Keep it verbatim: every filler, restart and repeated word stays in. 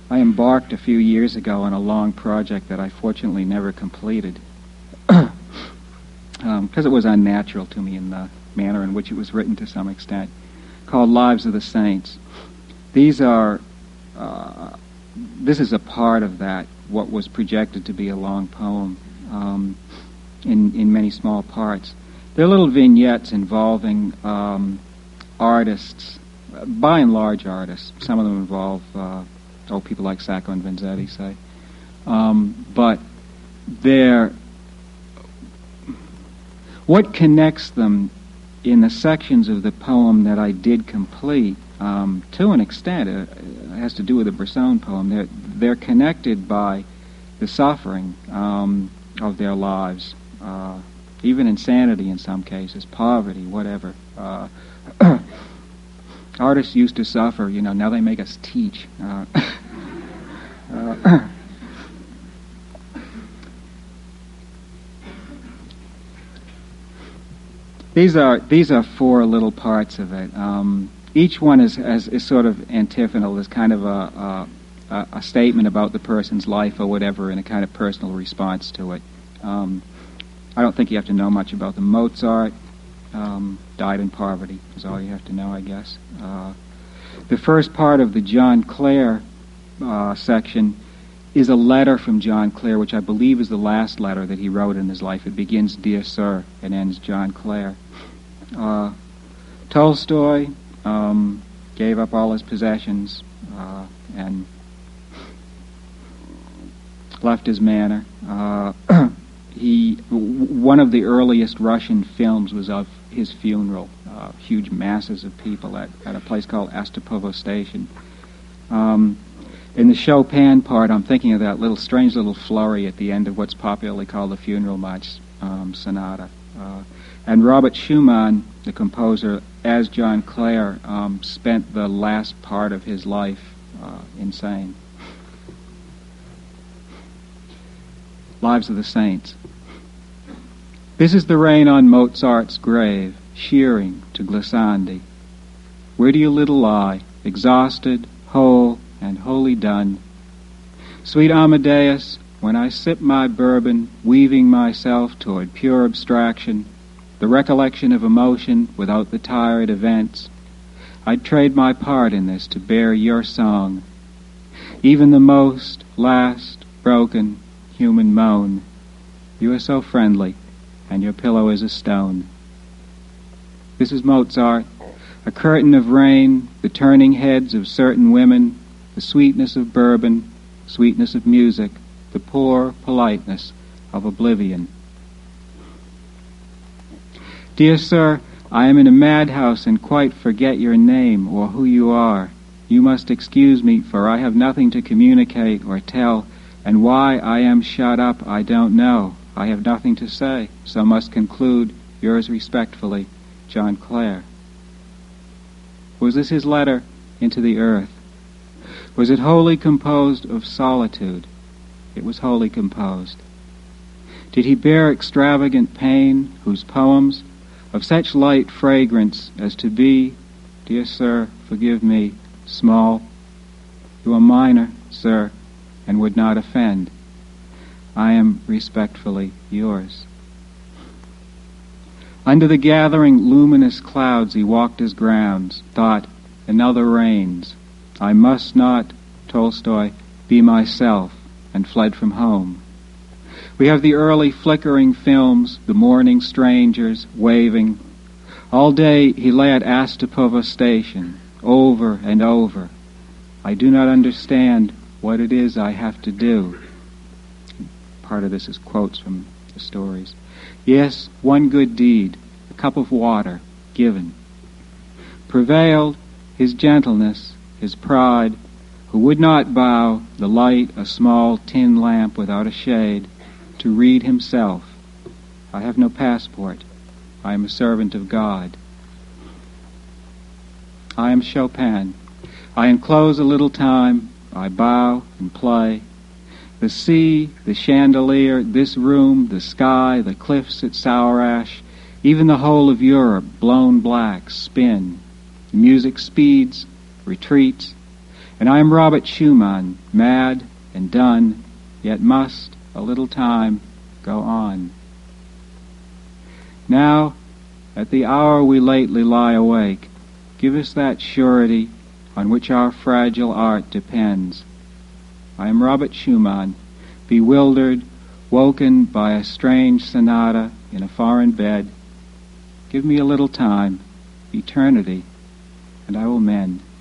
I embarked a few years ago on a long project that I fortunately never completed because um, it was unnatural to me in the manner in which it was written to some extent, called Lives of the Saints. These are, uh, this is a part of that, what was projected to be a long poem um, in, in many small parts. They're little vignettes involving um, artists, by and large artists. Some of them involve uh, oh, people like Sacco and Vanzetti, say. Um, but they're, what connects them in the sections of the poem that I did complete, um, to an extent, uh, it has to do with the Bresson poem. They're, they're connected by the suffering um, of their lives, uh, even insanity in some cases, poverty, whatever. Uh, artists used to suffer, you know, now they make us teach. Uh, uh, These are these are four little parts of it. Um, each one is, is is sort of antiphonal. Is kind of a, a a statement about the person's life or whatever, and a kind of personal response to it. Um, I don't think you have to know much about them. Mozart um, died in poverty. Is all you have to know, I guess. Uh, the first part of the John Clare uh, section is a letter from John Clare, which I believe is the last letter that he wrote in his life. It begins, "Dear Sir," and ends, "John Clare." Uh, Tolstoy um, gave up all his possessions uh, and left his manor. Uh, he w- one of the earliest Russian films was of his funeral. Uh, huge masses of people at, at a place called Astapovo Station. Um, in the Chopin part, I'm thinking of that little strange little flurry at the end of what's popularly called the Funeral March um, Sonata. Uh, and Robert Schumann, the composer, as John Clare, um, spent the last part of his life uh, insane. Lives of the Saints. This is the rain on Mozart's grave, shearing to glissandi. Where do you little lie, exhausted, whole, and wholly done? Sweet Amadeus, when I sip my bourbon, weaving myself toward pure abstraction, the recollection of emotion without the tired events, I'd trade my part in this to bear your song. Even the most, last, broken, human moan. You are so friendly, and your pillow is a stone. This is Mozart, a curtain of rain, the turning heads of certain women, the sweetness of bourbon, sweetness of music, the poor politeness of oblivion. Dear Sir, I am in a madhouse and quite forget your name or who you are. You must excuse me, for I have nothing to communicate or tell, and why I am shut up I don't know. I have nothing to say, so must conclude, yours respectfully, John Clare. Was this his letter into the earth? Was it wholly composed of solitude? It was wholly composed. Did he bear extravagant pain, whose poems, of such light fragrance as to be, dear sir, forgive me, small? You are minor, sir, and would not offend. I am respectfully yours. Under the gathering luminous clouds he walked his grounds, thought, another reigns. I must not, Tolstoy, be myself, and fled from home. We have the early flickering films, the morning strangers, waving. All day he lay at Astapovo Station, over and over. I do not understand what it is I have to do. Part of this is quotes from the stories. Yes, one good deed, a cup of water, given. Prevailed his gentleness, his pride, who would not bow, the light, a small tin lamp without a shade, to read himself. I have no passport. I am a servant of God. I am Chopin. I enclose a little time. I bow and play. The sea, the chandelier, this room, the sky, the cliffs at Sourash, even the whole of Europe, blown black, spin. The music speeds, retreats, And I am Robert Schumann, mad and done, yet must a little time go on. Now, at the hour we lately lie awake, give us that surety on which our fragile art depends. I am Robert Schumann, bewildered, woken by a strange sonata in a foreign bed. Give me a little time, eternity, and I will mend.